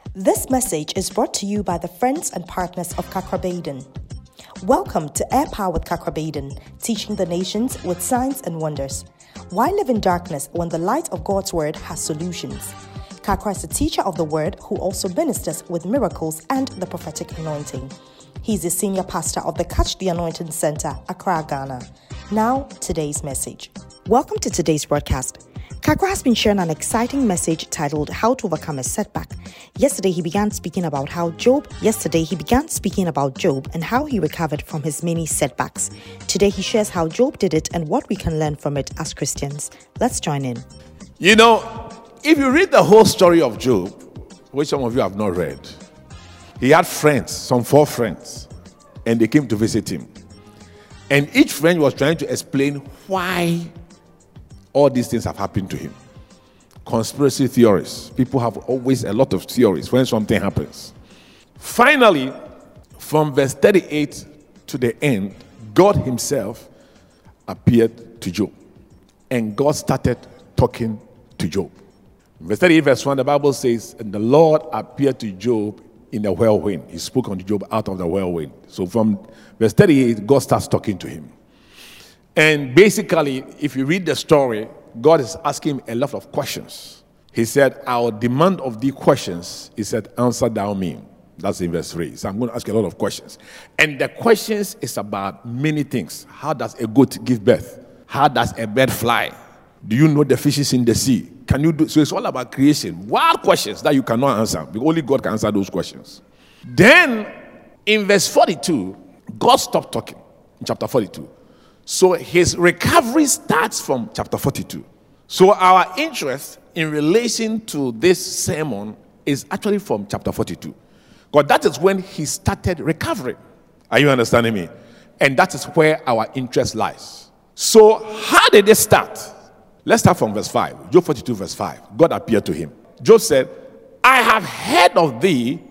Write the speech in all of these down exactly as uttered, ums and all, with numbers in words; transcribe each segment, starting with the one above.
This message is brought to you by the friends and partners of Kakrabaden. Welcome to Air Power with Kakrabaden, teaching the nations with signs and wonders. Why live in darkness when the light of God's word has solutions? Kakra is a teacher of the word who also ministers with miracles and the prophetic anointing. He's the senior pastor of the Catch the Anointing Center, Accra, Ghana. Now, today's message. Welcome to today's broadcast. Kakra has been sharing an exciting message titled How to Overcome a Setback. Yesterday he began speaking about how Job, yesterday he began speaking about Job and how he recovered from his many setbacks. Today he shares how Job did it and what we can learn from it as Christians. Let's join in. You know, if you read the whole story of Job, which some of you have not read, he had friends, some four friends, and they came to visit him. And each friend was trying to explain why all these things have happened to him. Conspiracy theories. People have always a lot of theories when something happens. Finally, from verse thirty-eight to the end, God himself appeared to Job. And God started talking to Job. Verse thirty-eight, verse one, the Bible says, and the Lord appeared to Job in the whirlwind. He spoke unto Job out of the whirlwind. So from verse thirty-eight, God starts talking to him. And basically, if you read the story, God is asking him a lot of questions. He said, I will demand of thee questions. He said, answer thou me. That's in verse three. So I'm going to ask you a lot of questions. And the questions is about many things. How does a goat give birth? How does a bird fly? Do you know the fishes in the sea? Can you do? So it's all about creation. Wild questions that you cannot answer, because only God can answer those questions. Then, in verse forty-two, God stopped talking in chapter forty-two. So his recovery starts from chapter forty-two. So our interest in relation to this sermon is actually from chapter forty-two. Because that is when he started recovering. Are you understanding me? And that is where our interest lies. So how did it start? Let's start from verse five. Job forty-two verse five. God appeared to him. Job said, I have heard of thee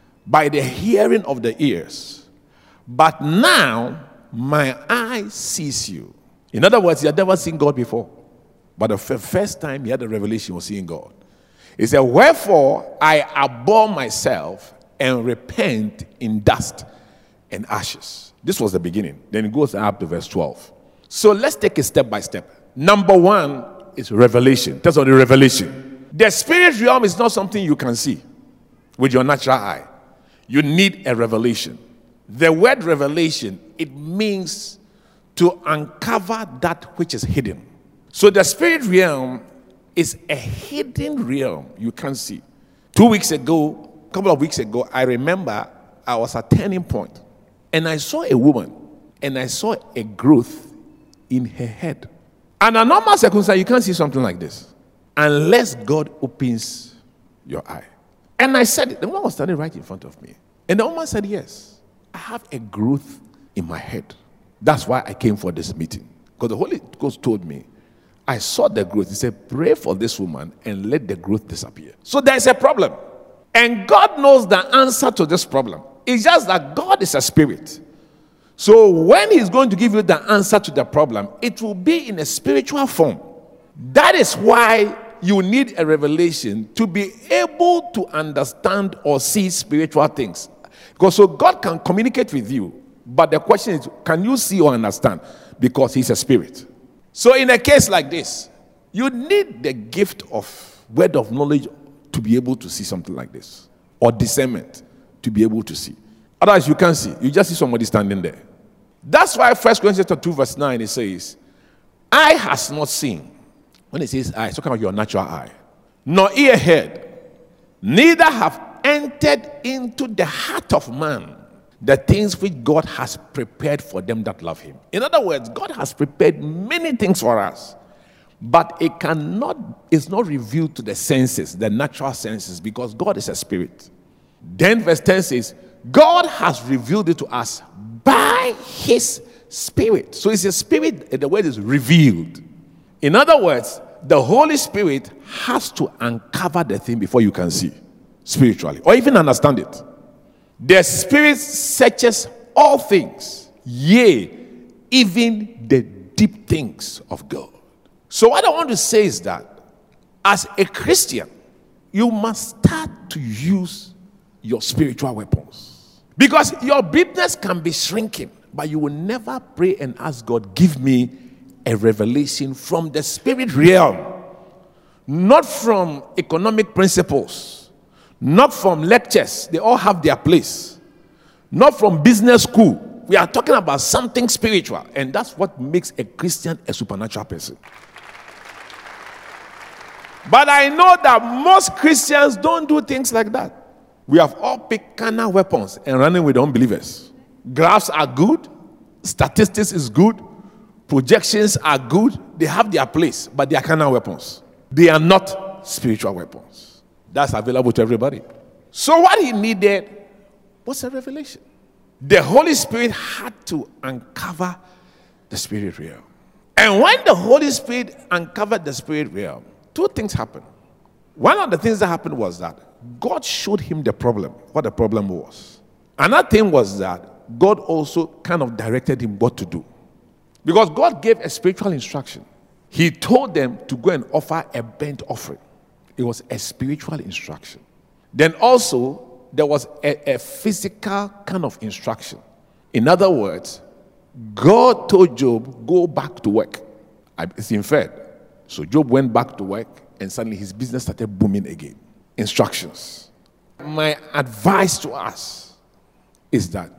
by the hearing of the ears, but now my eye sees you. In other words, he had never seen God before. But the first time he had a revelation was seeing God. He said, wherefore I abhor myself and repent in dust and ashes. This was the beginning. Then it goes up to verse twelve. So let's take it step by step. Number one is revelation. That's on the revelation. The spirit realm is not something you can see with your natural eye. You need a revelation. The word revelation, it means to uncover that which is hidden. So the spirit realm is a hidden realm you can't see. Two weeks ago, a couple of weeks ago, I remember I was at Turning Point, and I saw a woman, and I saw a growth in her head. Under normal circumstances, you can't see something like this unless God opens your eye. And I said it. The woman was standing right in front of me. And the woman said, yes, I have a growth in my head. That's why I came for this meeting. Because the Holy Ghost told me, I saw the growth. He said, pray for this woman and let the growth disappear. So there is a problem. And God knows the answer to this problem. It's just that God is a spirit. So when he's going to give you the answer to the problem, it will be in a spiritual form. That is why you need a revelation to be able to understand or see spiritual things. Because so God can communicate with you, but the question is, can you see or understand? Because he's a spirit. So in a case like this, you need the gift of word of knowledge to be able to see something like this, or discernment to be able to see. Otherwise, you can't see. You just see somebody standing there. That's why First Corinthians two verse nine, it says, eye has not seen. When it says eye, it's talking about your natural eye. Nor ear heard, neither have entered into the heart of man the things which God has prepared for them that love him. In other words, God has prepared many things for us, but it cannot, it's not revealed to the senses, the natural senses, because God is a spirit. Then verse ten says, God has revealed it to us by his spirit. So it's a spirit, the word is revealed. In other words, the Holy Spirit has to uncover the thing before you can see spiritually, or even understand it. The Spirit searches all things, yea, even the deep things of God. So what I want to say is that as a Christian, you must start to use your spiritual weapons. Because your business can be shrinking, but you will never pray and ask God, give me a revelation from the spirit realm, not from economic principles, not from lectures. They all have their place. Not from business school. We are talking about something spiritual, and that's what makes a Christian a supernatural person. But I know that most Christians don't do things like that. We have all picked carnal weapons and running with unbelievers. Graphs are good. Statistics is good. Projections are good. They have their place, but they are carnal weapons. They are not spiritual weapons. That's available to everybody. So what he needed was a revelation. The Holy Spirit had to uncover the spirit realm. And when the Holy Spirit uncovered the spirit realm, two things happened. One of the things that happened was that God showed him the problem, what the problem was. Another thing was that God also kind of directed him what to do. Because God gave a spiritual instruction. He told them to go and offer a burnt offering. It was a spiritual instruction. Then also, there was a, a physical kind of instruction. In other words, God told Job, go back to work. It's inferred. So Job went back to work, and suddenly his business started booming again. Instructions. My advice to us is that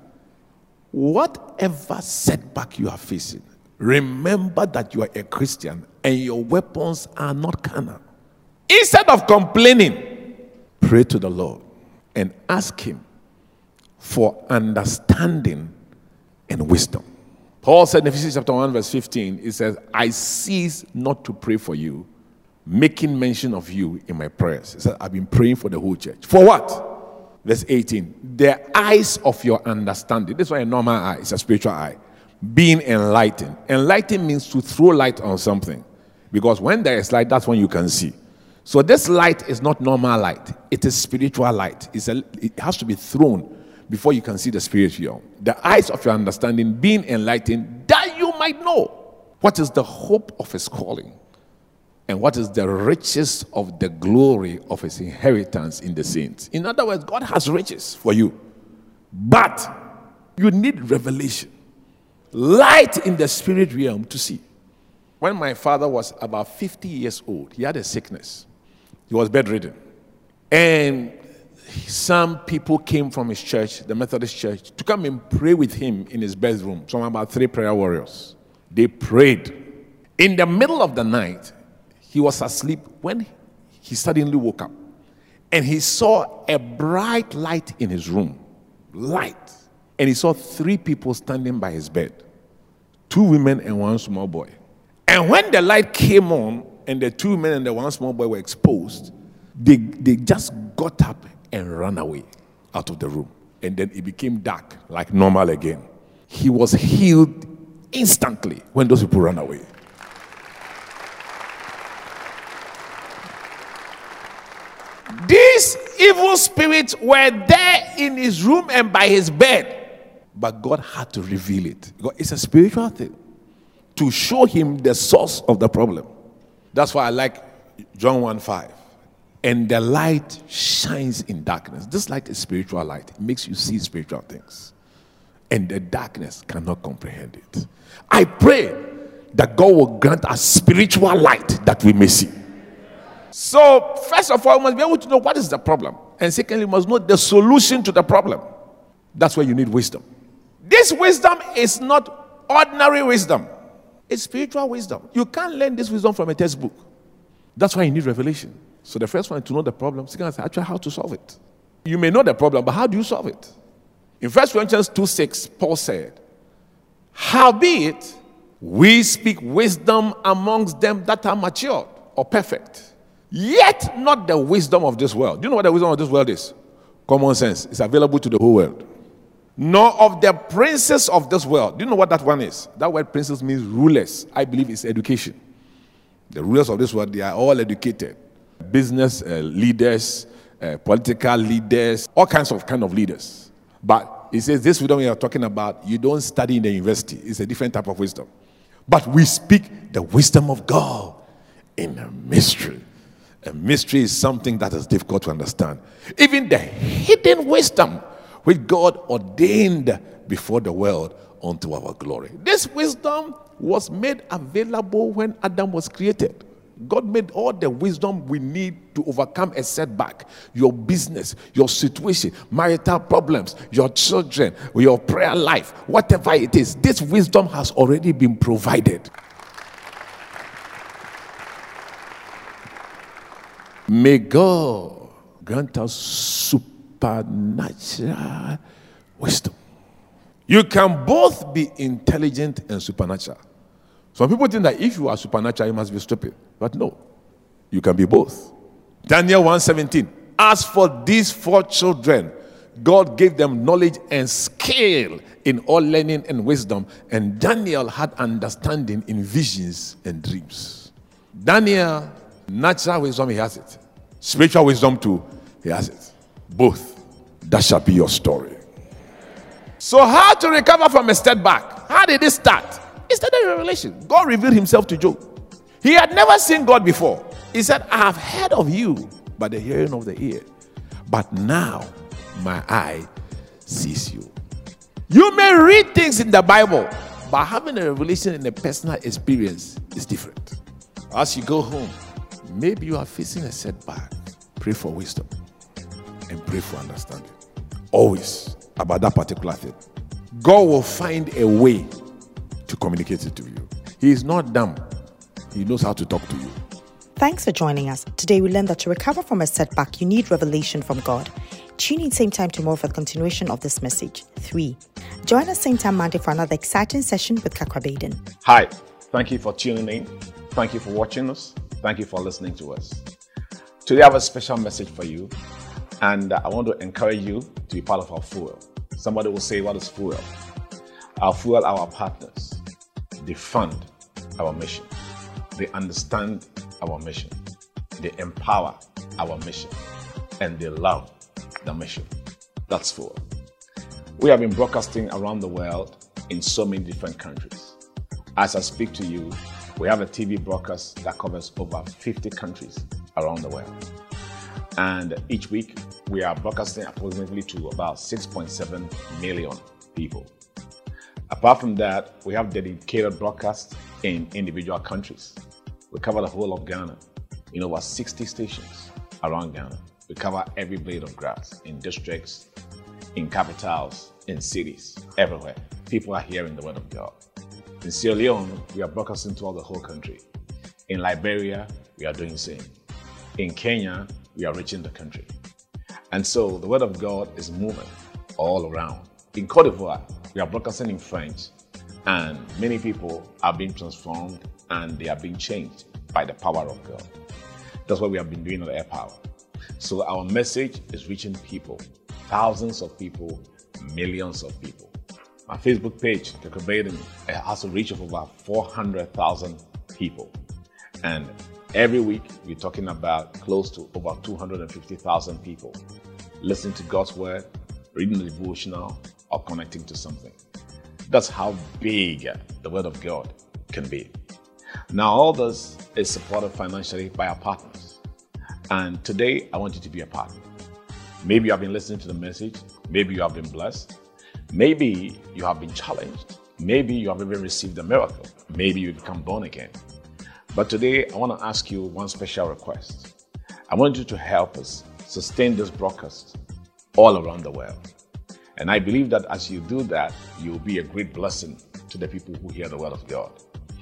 whatever setback you are facing, remember that you are a Christian and your weapons are not carnal. Instead of complaining, pray to the Lord and ask him for understanding and wisdom. Paul said in Ephesians chapter one verse fifteen, he says, I cease not to pray for you, making mention of you in my prayers. He said, I've been praying for the whole church. For what? Verse eighteen, the eyes of your understanding. This is why a normal eye is a spiritual eye. Being enlightened. Enlightened means to throw light on something. Because when there is light, that's when you can see. So this light is not normal light. It is spiritual light. It's a, it has to be thrown before you can see the spiritual. The eyes of your understanding being enlightened, that you might know what is the hope of his calling and what is the riches of the glory of his inheritance in the saints. In other words, God has riches for you, but you need revelation, light in the spirit realm to see. When my father was about fifty years old, he had a sickness. He was bedridden. And some people came from his church, the Methodist church, to come and pray with him in his bedroom. Some about three prayer warriors. They prayed. In the middle of the night, he was asleep when he suddenly woke up. And he saw a bright light in his room. Light. And he saw three people standing by his bed. Two women and one small boy. And when the light came on, and the two men and the one small boy were exposed, they, they just got up and ran away out of the room. And then it became dark, like normal again. He was healed instantly when those people ran away. These evil spirits were there in his room and by his bed. But God had to reveal it. It's a spiritual thing to show him the source of the problem. That's why I like John one five. And the light shines in darkness. This light is spiritual light. It makes you see spiritual things. And the darkness cannot comprehend it. I pray that God will grant us spiritual light that we may see. So, first of all, we must be able to know what is the problem. And secondly, we must know the solution to the problem. That's where you need wisdom. This wisdom is not ordinary wisdom. It's spiritual wisdom. You can't learn this wisdom from a textbook. That's why you need revelation. So the first one is to know the problem. Second is actually how to solve it. You may know the problem, but how do you solve it? In First Corinthians two six, Paul said, howbeit, we speak wisdom amongst them that are matured or perfect, yet not the wisdom of this world. Do you know what the wisdom of this world is? Common sense. It's available to the whole world. Nor of the princes of this world. Do you know what that one is? That word princes means rulers. I believe it's education. The rulers of this world, they are all educated. Business uh, leaders, uh, political leaders, all kinds of kind of leaders. But he says this wisdom we are talking about, you don't study in the university. It's a different type of wisdom. But we speak the wisdom of God in a mystery. A mystery is something that is difficult to understand. Even the hidden wisdom which God ordained before the world unto our glory. This wisdom was made available when Adam was created. God made all the wisdom we need to overcome a setback. Your business, your situation, marital problems, your children, your prayer life, whatever it is, this wisdom has already been provided. May God grant us supernatural wisdom. You can both be intelligent and supernatural. Some people think that if you are supernatural, you must be stupid. But no, you can be both. Daniel one seventeen. As for these four children, God gave them knowledge and skill in all learning and wisdom. And Daniel had understanding in visions and dreams. Daniel, natural wisdom, he has it. Spiritual wisdom too, he has it. Both. That shall be your story. So how to recover from a setback? How did it start? It started a revelation. God revealed himself to Job. He had never seen God before. He said, I have heard of you by the hearing of the ear, but now my eye sees you. You may read things in the Bible, but having a revelation in a personal experience is different. As you go home, maybe you are facing a setback. Pray for wisdom and pray for understanding. Always about that particular thing. God will find a way to communicate it to you. He is not dumb. He knows how to talk to you. Thanks for joining us. Today we learned that to recover from a setback, you need revelation from God. Tune in same time tomorrow for the continuation of this message. Three. Join us same time Monday for another exciting session with Kakrabaden. Hi. Thank you for tuning in. Thank you for watching us. Thank you for listening to us. Today I have a special message for you, and I want to encourage you to be part of our fuel. Somebody will say, what is fuel? Our fuel are our partners. They fund our mission. They understand our mission. They empower our mission. And they love the mission. That's fuel. We have been broadcasting around the world in so many different countries. As I speak to you, we have a T V broadcast that covers over fifty countries around the world. And each week, we are broadcasting approximately to about six point seven million people. Apart from that, we have dedicated broadcasts in individual countries. We cover the whole of Ghana in over sixty stations around Ghana. We cover every blade of grass in districts, in capitals, in cities, everywhere. People are hearing the word of God. In Sierra Leone, we are broadcasting throughout the whole country. In Liberia, we are doing the same. In Kenya, we are reaching the country. And so the word of God is moving all around. In Cote d'Ivoire, we are broadcasting in French, and many people are being transformed and they are being changed by the power of God. That's what we have been doing on Air Power. So our message is reaching people, thousands of people, millions of people. My Facebook page, Kakrabaden, has a reach of over four hundred thousand people. And every week, we're talking about close to over two hundred fifty thousand people listening to God's word, reading the devotional, or connecting to something. That's how big the word of God can be. Now, all this is supported financially by our partners. And today, I want you to be a partner. Maybe you have been listening to the message. Maybe you have been blessed. Maybe you have been challenged. Maybe you have even received a miracle. Maybe you become born again. But today, I want to ask you one special request. I want you to help us sustain this broadcast all around the world. And I believe that as you do that, you will be a great blessing to the people who hear the word of God.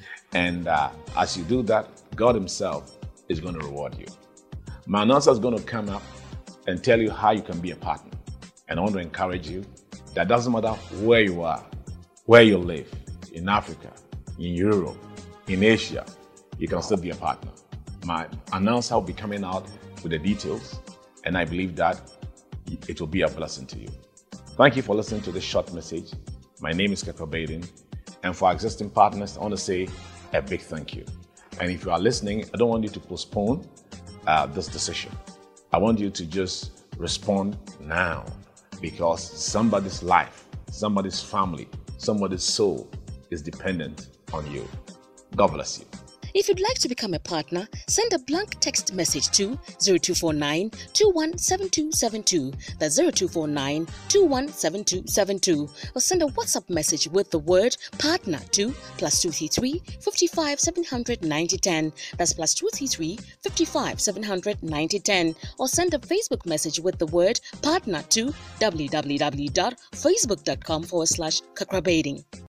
And uh, as you do that, God himself is going to reward you. My announcer is going to come up and tell you how you can be a partner. And I want to encourage you that doesn't matter where you are, where you live, in Africa, in Europe, in Asia, you can still be a partner. My announcer will be coming out with the details, and I believe that it will be a blessing to you. Thank you for listening to this short message. My name is Kakrabaden, and for our existing partners, I want to say a big thank you. And if you are listening, I don't want you to postpone uh, this decision. I want you to just respond now, because somebody's life, somebody's family, somebody's soul is dependent on you. God bless you. If you'd like to become a partner, send a blank text message to zero two four nine, two one seven two seven two. That's zero two four nine, two one seven two seven two. Or send a WhatsApp message with the word partner to plus two three three, five five, seven hundred, ninety ten. That's plus two three three, five five, seven hundred, ninety ten. Or send a Facebook message with the word partner to w w w dot facebook dot com forward slash kakrabading.